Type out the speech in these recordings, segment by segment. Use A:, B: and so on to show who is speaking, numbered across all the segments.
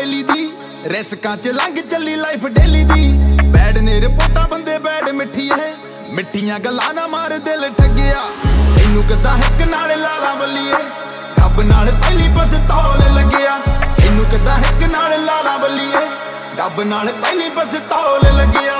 A: बेली दी रिस्कां च लंघ चली life daily दी bad ने रिपोर्टां बंदे बैड मिठी है मिठियां गल्लां ना मार दिल ठगिया तैनू किदां हिक नाल लाला बल्लीए डब नाल पहली पिस्तौल लगिया तैनू किदां हिक नाल लाला बल्लीए डब नाल पहली पिस्तौल लगिया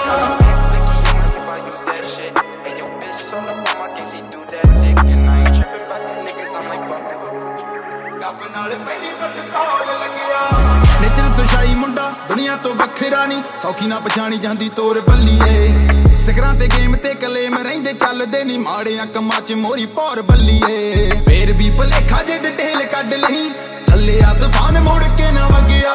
A: नेचर तो शाही मुंडा दुनिया तो बखरा नहीं सौखी ना पछाणी जांदी तोर बल्लीए सिखरां ते गेम ते कलेम रहिंदे चलदे नी माड़ियां कम्मां च मोरी पौर बल्लीए फेर भी भलेखा जे डिटेल कढ लही थल्ले आ तूफान मुड़ के ना वगिया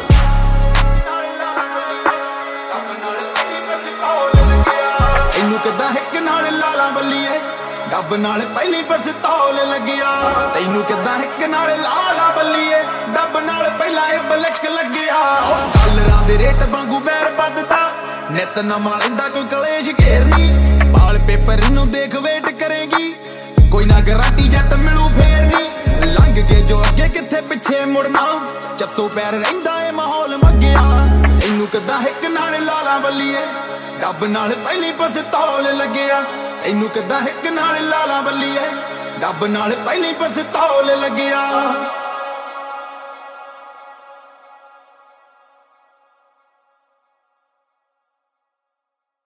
A: तैनू किदां हिक नाल लाला बल्लीए डब नाल पहली पिस्तौल लगिया तैनू किदां हिक नाल लाला बल्लीए डब नाल पहला बलक लगिया डॉलरां दे रेट वांगू बैर बददा नित नवां लैंदा कोई कलेश घेरनी बाल पेपर नू देख वेट करेगी कोई ना गारंटी जट मिलू फेर नी लंघ के जो अगे किथे पिछे मुड़ना चत्तो पैर रहिंदा ए माहौल मगिया तैनू किदां हिक नाल लाला बल्लीए डब नाल पहली पिस्तौल लगिया तैनू किदां हिक नाल लाला बल्लीए डब नाल पहली पिस्तौल लगिया।